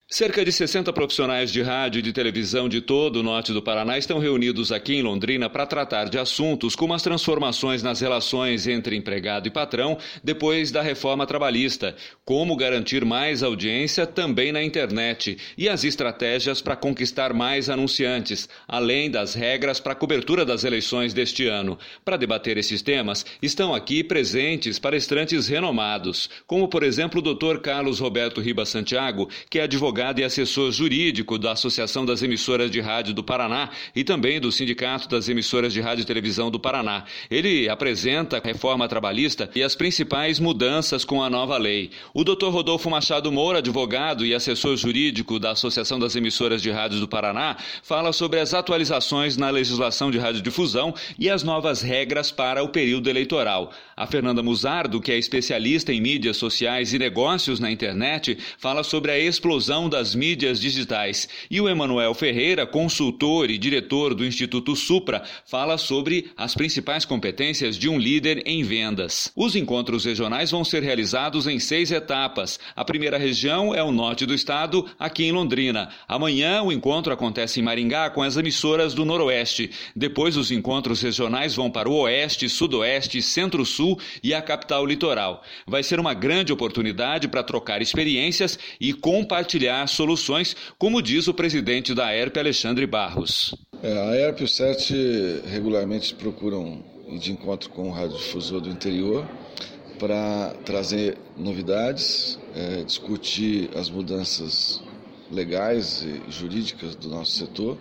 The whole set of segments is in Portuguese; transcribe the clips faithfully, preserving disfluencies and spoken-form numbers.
Cerca de sessenta profissionais de rádio e de televisão de todo o norte do Paraná estão reunidos aqui em Londrina para tratar de assuntos como as transformações nas relações entre empregado e patrão depois da reforma trabalhista, como garantir mais audiência também na internet e as estratégias para conquistar mais anunciantes, além das regras para a cobertura das eleições deste ano. Para debater esses temas, estão aqui presentes palestrantes renomados, como por exemplo o doutor Carlos Roberto Ribas Santiago, que é advogado e assessor jurídico da Associação das Emissoras de Rádio do Paraná e também do Sindicato das Emissoras de Rádio e Televisão do Paraná. Ele apresenta a reforma trabalhista e as principais mudanças com a nova lei. O doutor Rodolfo Machado Moura, advogado e assessor jurídico da Associação das Emissoras de Rádio do Paraná, fala sobre as atualizações na legislação de radiodifusão e as novas regras para o período eleitoral. A Fernanda Musardo, que é especialista em mídias sociais e negócios na internet, fala sobre a explosão das mídias digitais. E o Emanuel Ferreira, consultor e diretor do Instituto Supra, fala sobre as principais competências de um líder em vendas. Os encontros regionais vão ser realizados em seis etapas. A primeira região é o norte do estado, aqui em Londrina. Amanhã o encontro acontece em Maringá com as emissoras do Noroeste. Depois os encontros regionais vão para o Oeste, Sudoeste, Centro-Sul e a capital litoral. Vai ser uma grande oportunidade para trocar experiências e compartilhar soluções, como diz o presidente da A E R P, Alexandre Barros. É, a A E R P e o S E T regularmente procuram ir de encontro com o radiodifusor do interior para trazer novidades, é, discutir as mudanças legais e jurídicas do nosso setor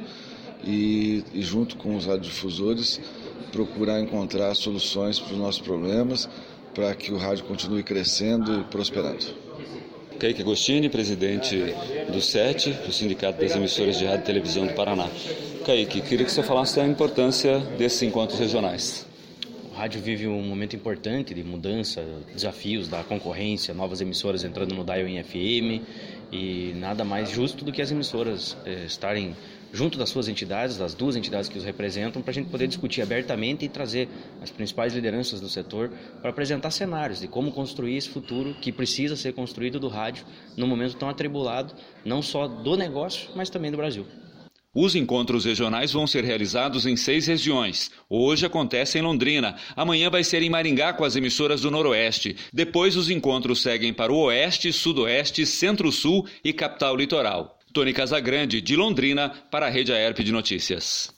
e, e junto com os radiodifusores, procurar encontrar soluções para os nossos problemas, para que o rádio continue crescendo e prosperando. Kaique Agostini, presidente do S E T, do Sindicato das Emissoras de Rádio e Televisão do Paraná. Kaique, queria que você falasse da importância desses encontros regionais. O rádio vive um momento importante de mudança, desafios da concorrência, novas emissoras entrando no dial em F M e nada mais justo do que as emissoras eh, estarem junto das suas entidades, das duas entidades que os representam, para a gente poder discutir abertamente e trazer as principais lideranças do setor para apresentar cenários de como construir esse futuro que precisa ser construído do rádio num momento tão atribulado, não só do negócio, mas também do Brasil. Os encontros regionais vão ser realizados em seis regiões. Hoje acontece em Londrina, amanhã vai ser em Maringá com as emissoras do Noroeste. Depois os encontros seguem para o Oeste, Sudoeste, Centro-Sul e capital litoral. Tony Casagrande, de Londrina, para a Rede A E R P de Notícias.